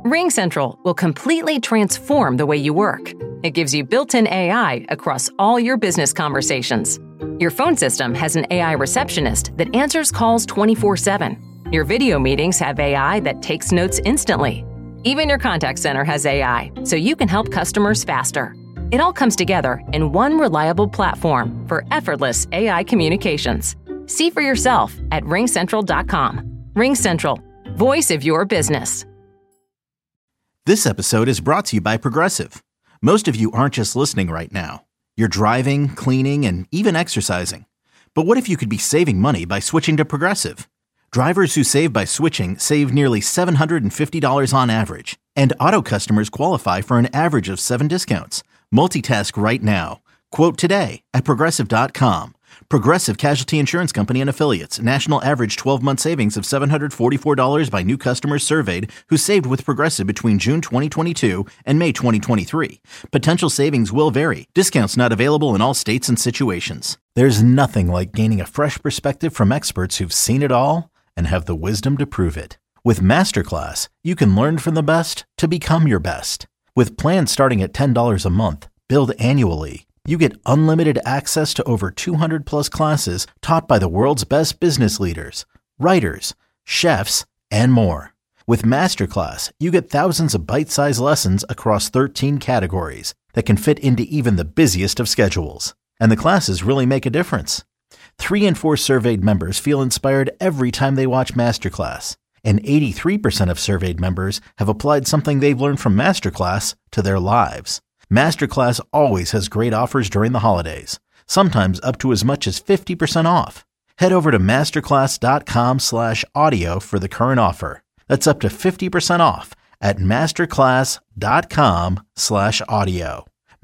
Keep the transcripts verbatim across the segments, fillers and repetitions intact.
RingCentral will completely transform the way you work. It gives you built-in A I across all your business conversations. Your phone system has an A I receptionist that answers calls twenty-four seven. Your video meetings have A I that takes notes instantly. Even your contact center has A I, so you can help customers faster. It all comes together in one reliable platform for effortless A I communications. See for yourself at ring central dot com. RingCentral, voice of your business. This episode is brought to you by Progressive. Most of you aren't just listening right now. You're driving, cleaning, and even exercising. But what if you could be saving money by switching to Progressive? Drivers who save by switching save nearly seven hundred fifty dollars on average. And auto customers qualify for an average of seven discounts. Multitask right now. Quote today at progressive dot com. Progressive Casualty Insurance Company and Affiliates. National average twelve-month savings of seven hundred forty-four dollars by new customers surveyed who saved with Progressive between June twenty twenty-two and May twenty twenty-three. Potential savings will vary. Discounts not available in all states and situations. There's nothing like gaining a fresh perspective from experts who've seen it all and have the wisdom to prove it. With Masterclass, you can learn from the best to become your best. With plans starting at ten dollars a month, billed annually, you get unlimited access to over two hundred plus classes taught by the world's best business leaders, writers, chefs, and more. With Masterclass, you get thousands of bite-sized lessons across thirteen categories that can fit into even the busiest of schedules. And the classes really make a difference. Three in four surveyed members feel inspired every time they watch Masterclass. And eighty-three percent of surveyed members have applied something they've learned from Masterclass to their lives. Masterclass always has great offers during the holidays, sometimes up to as much as fifty percent off. Head over to masterclass.com slash audio for the current offer. That's up to fifty percent off at masterclass.com slash audio.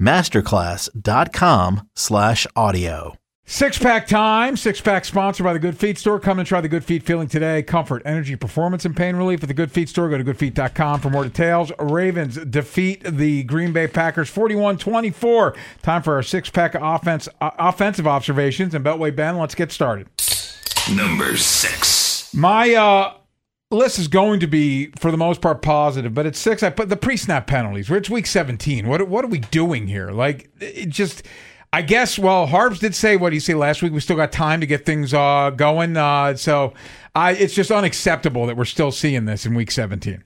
Masterclass.com slash audio. Six-pack time. Six-pack sponsored by the Good Feet Store. Come and try the Good Feet feeling today. Comfort, energy, performance, and pain relief at the Good Feet Store. Go to good feet dot com for more details. Ravens defeat the Green Bay Packers forty-one twenty-four. Time for our six-pack offense, uh, offensive observations. And Beltway Ben, let's get started. Number six. My uh, list is going to be, for the most part, positive, but at six, I put the pre-snap penalties. We're, it's week seventeen. What, what are we doing here? Like, it just... I guess, well, Harbs did say, what did he say last week? We still got time to get things uh, going. Uh, so I, it's just unacceptable that we're still seeing this in week seventeen.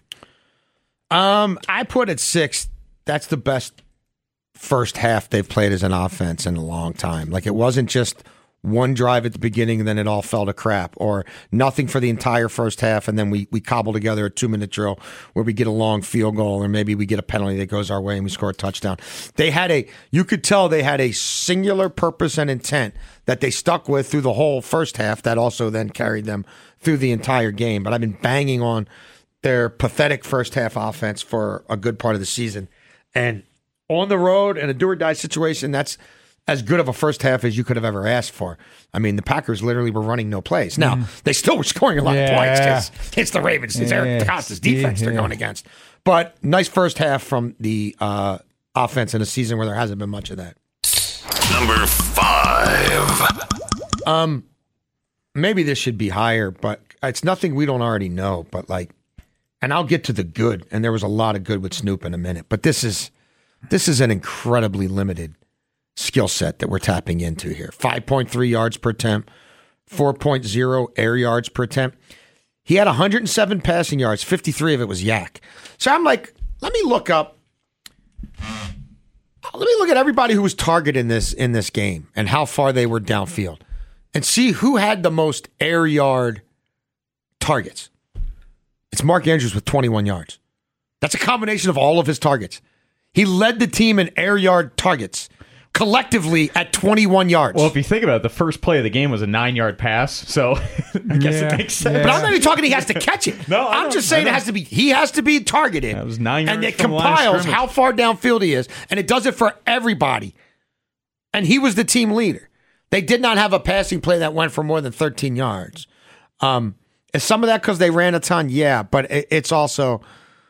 Um, I put it six. That's the best first half they've played as an offense in a long time. Like, it wasn't just one drive at the beginning and then it all fell to crap, or nothing for the entire first half and then we, we cobble together a two-minute drill where we get a long field goal or maybe we get a penalty that goes our way and we score a touchdown. They had a, you could tell they had a singular purpose and intent that they stuck with through the whole first half that also then carried them through the entire game. But I've been banging on their pathetic first half offense for a good part of the season. And on the road in a do-or-die situation, that's as good of a first half as you could have ever asked for. I mean, the Packers literally were running no plays. Now, mm. they still were scoring a lot yeah. of points because it's the Ravens. It's yeah. Eric DeCosta's defense yeah. they're going against. But nice first half from the uh, offense in a season where there hasn't been much of that. Number five. Um, maybe this should be higher, but it's nothing we don't already know. But like, and I'll get to the good, and there was a lot of good with Snoop in a minute. But this is this is an incredibly limited skill set that we're tapping into here. five point three yards per attempt, four point oh air yards per attempt. He had one hundred seven passing yards, fifty-three of it was yak. So I'm like, let me look up, let me look at everybody who was targeted in this in this game and how far they were downfield and see who had the most air yard targets. It's Mark Andrews with twenty-one yards. That's a combination of all of his targets. He led the team in air yard targets collectively at twenty-one yards. Well, if you think about it, the first play of the game was a nine-yard pass, so I guess yeah, it makes sense. yeah. But I'm not even talking he has to catch it. no, I I'm know, just saying it has to be. He has to be targeted. That was nine and yards it from the line of compiles scrimmage. how far downfield he is, and it does it for everybody. And he was the team leader. They did not have a passing play that went for more than thirteen yards. Um, is some of that because they ran a ton? Yeah, but it, it's also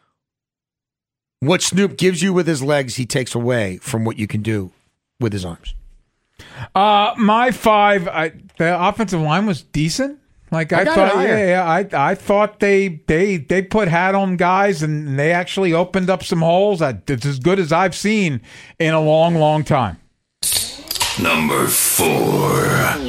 what Snoop gives you with his legs, he takes away from what you can do with his arms. Uh, my five, I, the offensive line was decent. Like I I, got thought, it higher. yeah, yeah, I I thought they they they put hat on guys and they actually opened up some holes. I, it's as good as I've seen in a long, long time. Number four.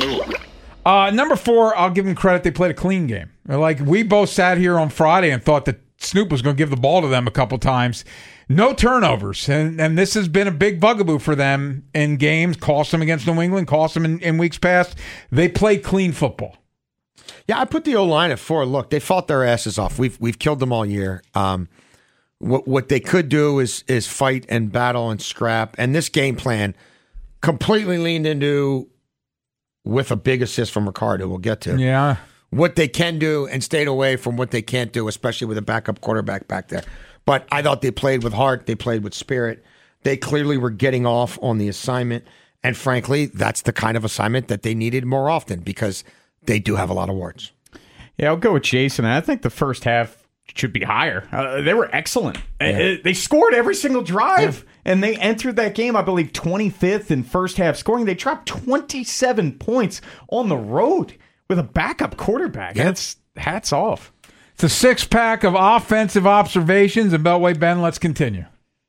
Uh, number four, I'll give them credit. They played a clean game. Like we both sat here on Friday and thought that Snoop was going to give the ball to them a couple times. No turnovers, and and this has been a big bugaboo for them in games. Cost them against New England, cost them in, in weeks past. They played clean football. Yeah, I put the O-line at four. Look, they fought their asses off. We've we've killed them all year. Um, what what they could do is is fight and battle and scrap. And this game plan completely leaned into with a big assist from Ricardo. We'll get to Yeah. what they can do and stayed away from what they can't do, especially with a backup quarterback back there. But I thought they played with heart. They played with spirit. They clearly were getting off on the assignment. And frankly, that's the kind of assignment that they needed more often because they do have a lot of warts. Yeah, I'll go with Jason. I think the first half should be higher. Uh, they were excellent. Yeah. Uh, They scored every single drive, yeah. and they entered that game, I believe, twenty-fifth in first half scoring. They dropped twenty-seven points on the road with a backup quarterback. Yeah. That's hats off. It's a six-pack of offensive observations. And Beltway, Ben, let's continue.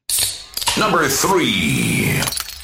Number three.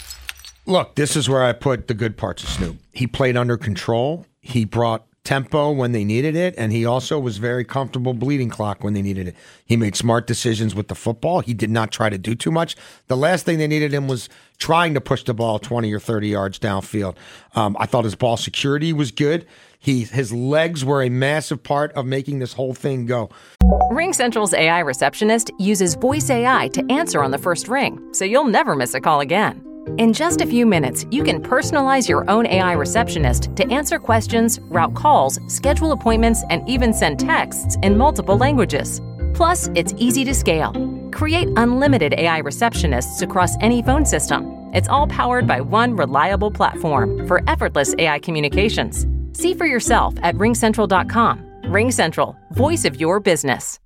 Look, this is where I put the good parts of Snoop. He played under control. He brought tempo when they needed it, and he also was very comfortable bleeding clock when they needed it. He made smart decisions with the football. He did not try to do too much. The last thing they needed him was trying to push the ball twenty or thirty yards downfield. Um, I thought his ball security was good. He His legs were a massive part of making this whole thing go. RingCentral's A I receptionist uses voice A I to answer on the first ring, so you'll never miss a call again. In just a few minutes, you can personalize your own A I receptionist to answer questions, route calls, schedule appointments, and even send texts in multiple languages. Plus, it's easy to scale. Create unlimited A I receptionists across any phone system. It's all powered by one reliable platform for effortless A I communications. See for yourself at ring central dot com. RingCentral, voice of your business.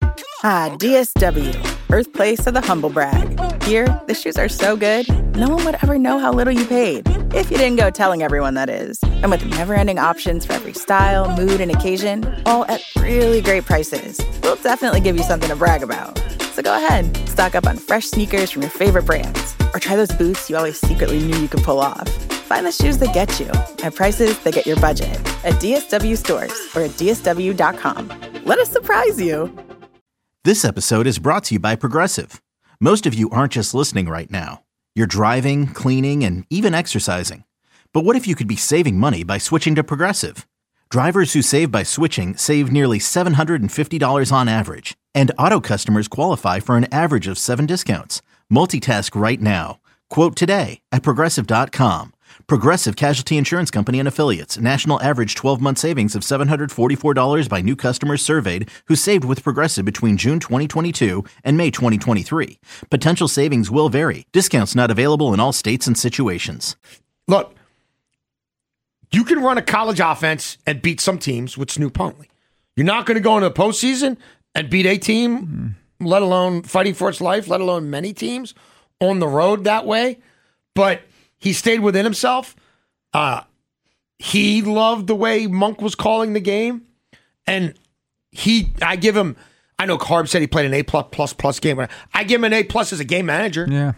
Ah, D S W, birthplace of the humble brag. Here, the shoes are so good, no one would ever know how little you paid. If you didn't go telling everyone, that is. And with never-ending options for every style, mood, and occasion, all at really great prices, we'll definitely give you something to brag about. So go ahead, stock up on fresh sneakers from your favorite brands, or try those boots you always secretly knew you could pull off. Find the shoes that get you at prices that get your budget at D S W stores or at D S W dot com. Let us surprise you. This episode is brought to you by Progressive. Most of you aren't just listening right now. You're driving, cleaning, and even exercising. But what if you could be saving money by switching to Progressive? Drivers who save by switching save nearly seven hundred fifty dollars on average. And auto customers qualify for an average of seven discounts. Multitask right now. Quote today at Progressive dot com. Progressive Casualty Insurance Company and Affiliates. National average twelve-month savings of seven hundred forty-four dollars by new customers surveyed who saved with Progressive between June twenty twenty-two and May twenty twenty-three. Potential savings will vary. Discounts not available in all states and situations. Look, you can run a college offense and beat some teams with Snoop Huntley. You're not going to go into the postseason and beat a team, mm-hmm. let alone fighting for its life, let alone many teams on the road that way. But he stayed within himself. Uh, he loved the way Monk was calling the game. And he, I give him, I know Harb said he played an A plus plus plus game. I give him an A plus as a game manager. Yeah.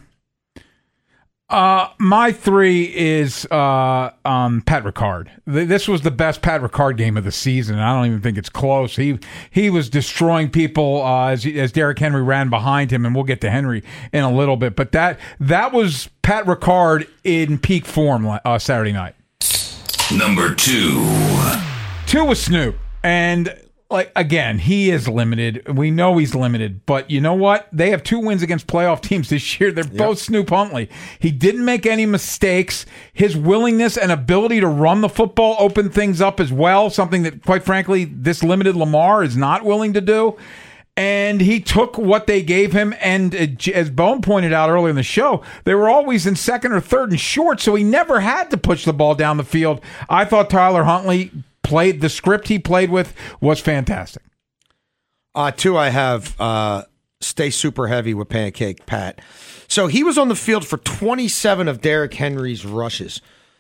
Uh, my three is uh, um, Pat Ricard. This was the best Pat Ricard game of the season, and I don't even think it's close. He he was destroying people uh, as as Derrick Henry ran behind him, and we'll get to Henry in a little bit. But that that was Pat Ricard in peak form uh, Saturday night. Number two. Two was Snoop, and like again, he is limited. We know he's limited, but you know what? They have two wins against playoff teams this year. They're yep. both Snoop Huntley. He didn't make any mistakes. His willingness and ability to run the football opened things up as well, something that, quite frankly, this limited Lamar is not willing to do. And he took what they gave him, and uh, as Bone pointed out earlier in the show, they were always in second or third and short, so he never had to push the ball down the field. I thought Tyler Huntley played, the script he played with was fantastic. Uh, two, I have uh, stay super heavy with Pancake Pat. So he was on the field for twenty-seven of Derrick Henry's rushes.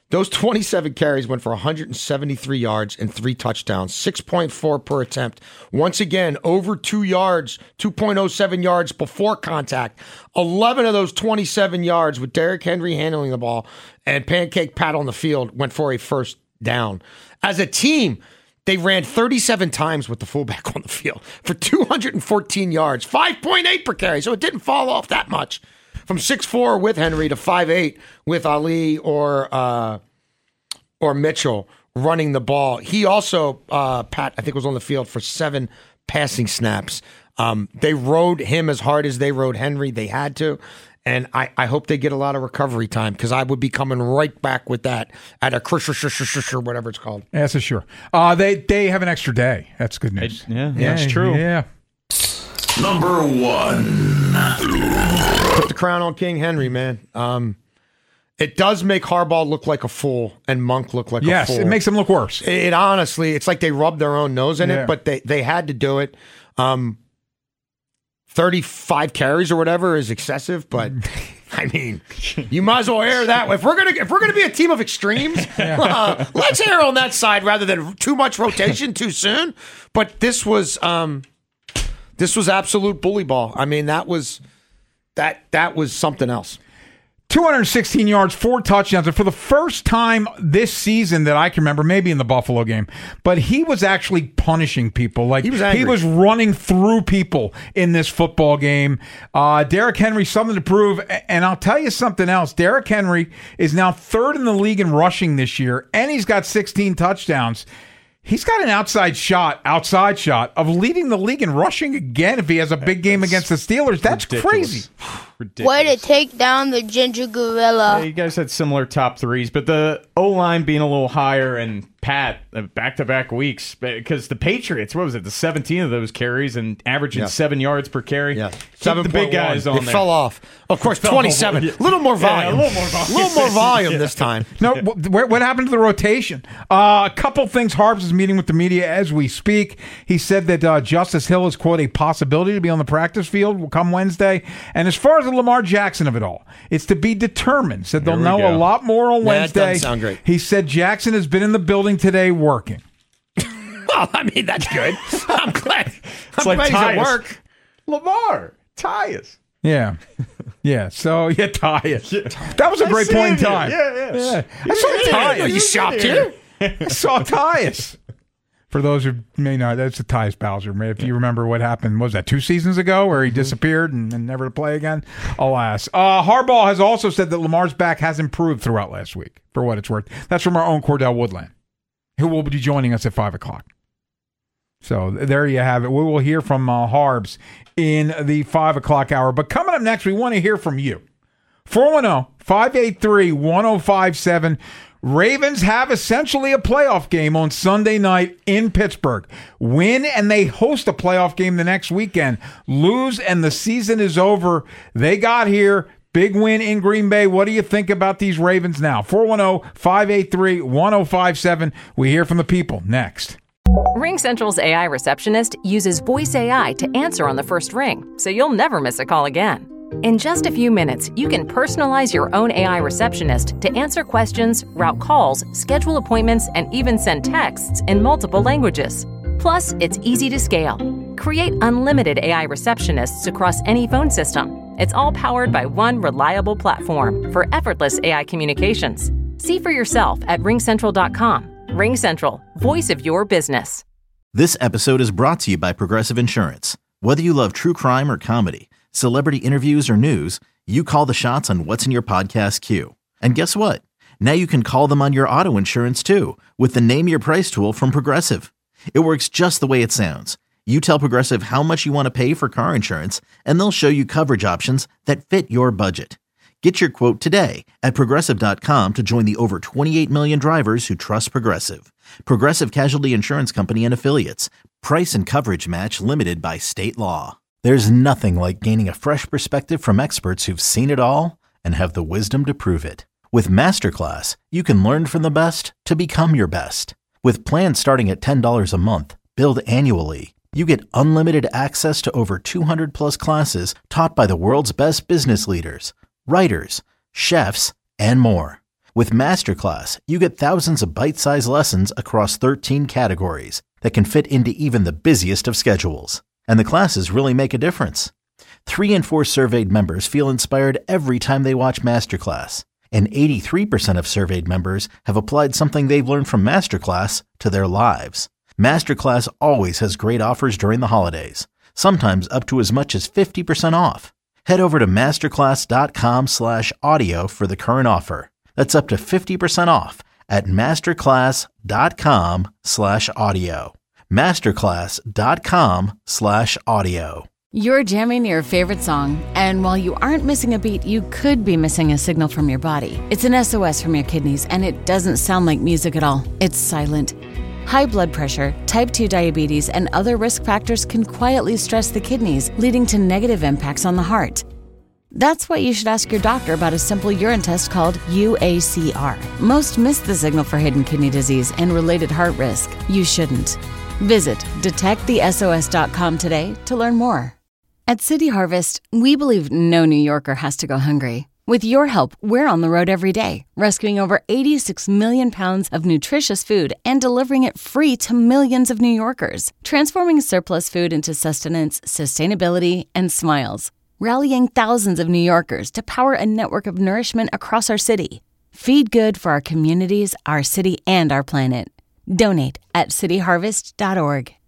Those twenty-seven carries went for one hundred seventy-three yards and three touchdowns, six point four per attempt. Once again, over two yards, two point oh seven yards before contact. eleven of those twenty-seven yards with Derrick Henry handling the ball and Pancake Pat on the field went for a first down. As a team, they ran thirty-seven times with the fullback on the field for two hundred fourteen yards, five point eight per carry, so it didn't fall off that much. From six foot four with Henry to five foot eight with Ali or uh, or Mitchell running the ball. He also, uh, Pat, I think was on the field for seven passing snaps. Um, they rode him as hard as they rode Henry. They had to. And I, I hope they get a lot of recovery time because I would be coming right back with that at a crush or whatever it's called. Yeah, that's sure. Uh, they, they have an extra day. That's good news. It, yeah, yeah, that's true. Yeah. Number one. Put the crown on King Henry, man. Um, it does make Harbaugh look like a fool and Monk look like yes, a fool. Yes, it makes him look worse. It, it honestly, it's like they rubbed their own nose in yeah. it, but they, they had to do it. Um, thirty-five carries or whatever is excessive, but I mean, you might as well err that way. If we're gonna if we're gonna be a team of extremes, uh, let's err on that side rather than too much rotation too soon. But this was um, this was absolute bully ball. I mean, that was that that was something else. two hundred sixteen yards, four touchdowns, and for the first time this season that I can remember, maybe in the Buffalo game, but he was actually punishing people. Like he was angry. He was running through people in this football game. Uh, Derrick Henry, something to prove, and I'll tell you something else. Derrick Henry is now third in the league in rushing this year, and he's got sixteen touchdowns. He's got an outside shot, outside shot of leading the league in rushing again if he has a big game against the Steelers. That's ridiculous. crazy. Ridiculous. Way to take down the ginger gorilla. Yeah, you guys had similar top threes, but the O-line being a little higher and Pat, uh, back-to-back weeks, because the Patriots, what was it, the seventeen of those carries and averaging yeah. seven yards per carry? Yeah. Seven the big guys on it there. fell off. Of course, twenty-seven. A little more volume. Yeah, a little more volume. A little more volume this time. No, what, what happened to the rotation? Uh, a couple things. Harbs is meeting with the media as we speak. He said that uh, Justice Hill is, quote, a possibility to be on the practice field come Wednesday. And as far as the Lamar Jackson of it all, it's to be determined. Said they'll know go. a lot more on Yeah, Wednesday. that doesn't sound great. He said Jackson has been in the building today working. Well, I mean, that's good. I'm glad. I'm like glad he's at Tyus. work. Lamar, Tyus. Yeah. Yeah. So, yeah, Tyus. That was a great point in time. Yeah, yeah. yeah. I saw Yeah, Tyus. you shopped here. I saw Tyus. For those who may not, that's the Tyus Bowser. If you remember what happened, what was that, two seasons ago where he disappeared and, and never to play again? Alas. Uh, Harbaugh has also said that Lamar's back has improved throughout last week, for what it's worth. That's from our own Cordell Woodland, who will be joining us at five o'clock. So there you have it. We will hear from uh, Harbs in the five o'clock hour. But coming up next, we want to hear from you. four one zero, five eight three, one zero five seven. Ravens have essentially a playoff game on Sunday night in Pittsburgh. Win, and they host a playoff game the next weekend. Lose, and the season is over. They got here. Big win in Green Bay. What do you think about these Ravens now? four one zero, five eight three, one zero five seven. We hear from the people next. RingCentral's A I receptionist uses voice A I to answer on the first ring, so you'll never miss a call again. In just a few minutes, you can personalize your own A I receptionist to answer questions, route calls, schedule appointments, and even send texts in multiple languages. Plus, it's easy to scale. Create unlimited A I receptionists across any phone system. It's all powered by one reliable platform for effortless A I communications. See for yourself at ring central dot com. RingCentral, voice of your business. This episode is brought to you by Progressive Insurance. Whether you love true crime or comedy, celebrity interviews or news, you call the shots on what's in your podcast queue. And guess what? Now you can call them on your auto insurance too with the Name Your Price tool from Progressive. It works just the way it sounds. You tell Progressive how much you want to pay for car insurance, and they'll show you coverage options that fit your budget. Get your quote today at Progressive dot com to join the over twenty-eight million drivers who trust Progressive. Progressive Casualty Insurance Company and Affiliates. Price and coverage match limited by state law. There's nothing like gaining a fresh perspective from experts who've seen it all and have the wisdom to prove it. With Masterclass, you can learn from the best to become your best. With plans starting at ten dollars a month, billed annually, you get unlimited access to over two hundred plus classes taught by the world's best business leaders, writers, chefs, and more. With Masterclass, you get thousands of bite-sized lessons across thirteen categories that can fit into even the busiest of schedules. And the classes really make a difference. Three in four surveyed members feel inspired every time they watch Masterclass. And eighty-three percent of surveyed members have applied something they've learned from Masterclass to their lives. Masterclass always has great offers during the holidays, sometimes up to as much as fifty percent off. Head over to masterclass.com slash audio for the current offer. That's up to fifty percent off at masterclass.com slash audio. Masterclass.com slash audio. You're jamming your favorite song, and while you aren't missing a beat, you could be missing a signal from your body. It's an S O S from your kidneys, and it doesn't sound like music at all. It's silent. High blood pressure, type two diabetes, and other risk factors can quietly stress the kidneys, leading to negative impacts on the heart. That's why you should ask your doctor about a simple urine test called U A C R. Most miss the signal for hidden kidney disease and related heart risk. You shouldn't. Visit detect the S O S dot com today to learn more. At City Harvest, we believe no New Yorker has to go hungry. With your help, we're on the road every day, rescuing over eighty-six million pounds of nutritious food and delivering it free to millions of New Yorkers, transforming surplus food into sustenance, sustainability, and smiles, rallying thousands of New Yorkers to power a network of nourishment across our city. Feed good for our communities, our city, and our planet. Donate at city harvest dot org.